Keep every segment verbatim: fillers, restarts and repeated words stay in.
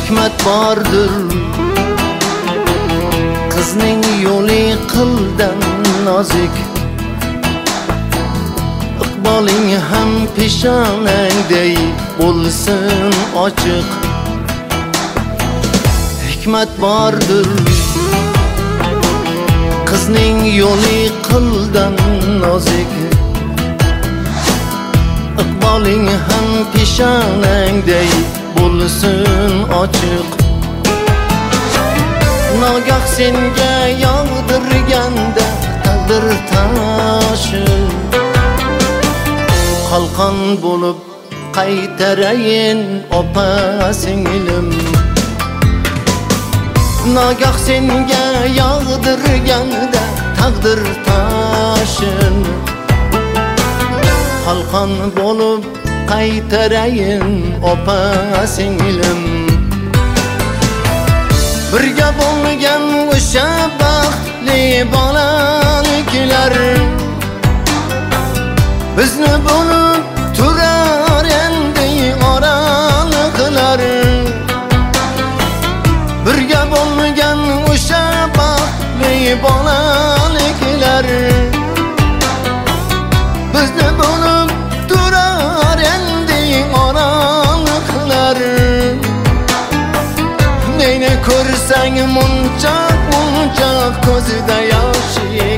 hikmat bordir. Qizning yo'li qildan nozik, iqboling ham peshonangday bo'lsin ochiq. Hikmat bordir. Qizning yo'li qildan nozik, iqboling ham peshonangday bo'lsin ochiq. Nogoh senga yog'dirganda taqdir toshi, qalqon bo'lib qaytarayin opa singlim. Nogoh senga yog'dirganda taqdir toshin, qalqon bo'lib qaytarayin opa singlim. Birga bo'lgan o'sha baxtli bolaliklar bizni bo'lib turar endi oraliqlar. Birga bo'lgan o'sha baxtli bolaliklar bizni bo'lib turar endi oraliqlar. Neyni ko'rsang munchoq munchoq ko'zida yoshing,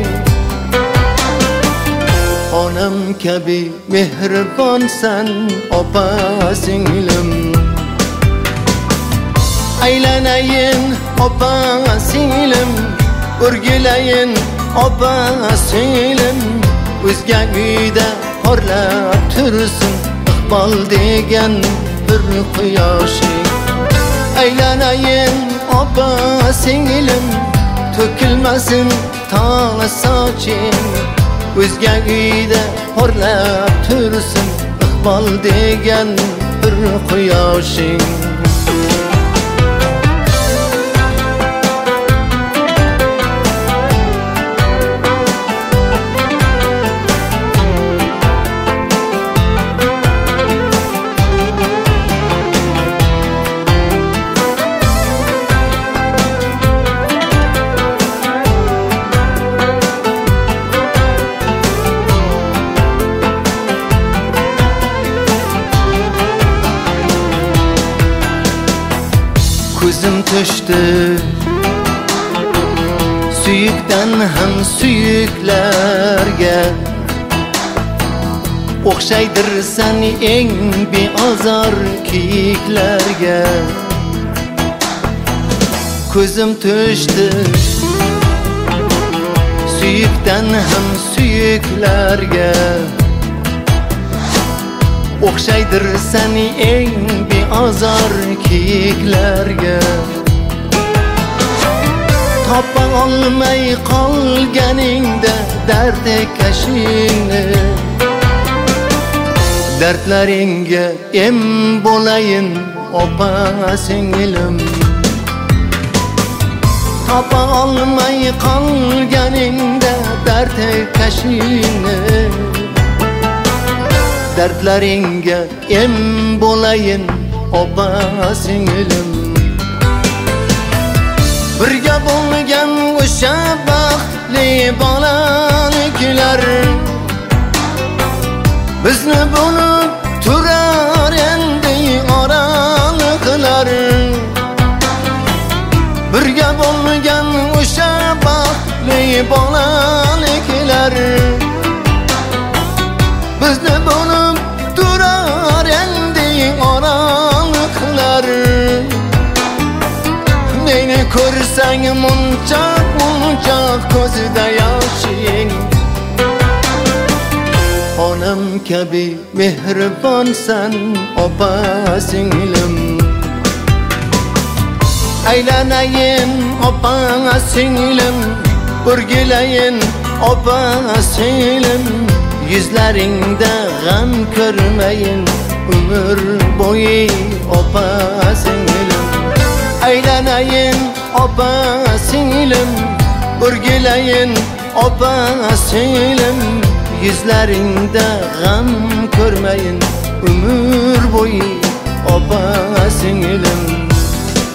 onam kabi mehribonsan opa singlim. Aylanayin opa singlim, o'rgilayin opa singlim. O'zga uyda porlab tursin iqbol degan bir quyoshing. Aylanayin opa singlim, to'kilmasin tol soching. O'zga uyda porlab tursin iqbol degan bir quyoshing. Ko'zim to'shdi suyukdan ham suyuklarga, o'xshaydirsan eng beozor kiyiklarga. Ko'zim to'shdi suyukdan ham suyuklarga, o'xshaydirsan eng beozor kiyiklarga. Topa olmay qolganingda dardkashingni, dardlaringga em bo'layin opa singlim. Topa olmay qolganingda dardkashingni, dardlaringga em bo'layin opa singlim. Birga bo'lgan o'sha baxtli bolaliklar bizni bo'lib turar endi oraliqlar. Birga bo'lgan o'sha baxtli bolaliklar bizni bo'lib turar endi oraliqlar. Neyni ko'rsang munchoq munchoq ko'zida yoshing, onam kabi mehribonsan opa singlim. Aylanayin opa singlim, o'rgilayin opa singlim. Yuzlaringda g'am ko'rmayin umr bo'yi opa singlim. Aylanayin opa singlim, o'rgilayin opa singlim. Yuzlaringda g'am ko'rmayin umr bo'yi opa singlim.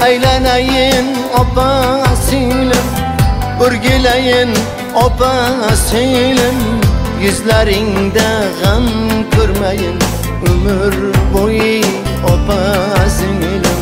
eyleneyin opa silim, Urgileyin opa silim, Yüzlerinde gam görmeyin ömür boyu opa silim.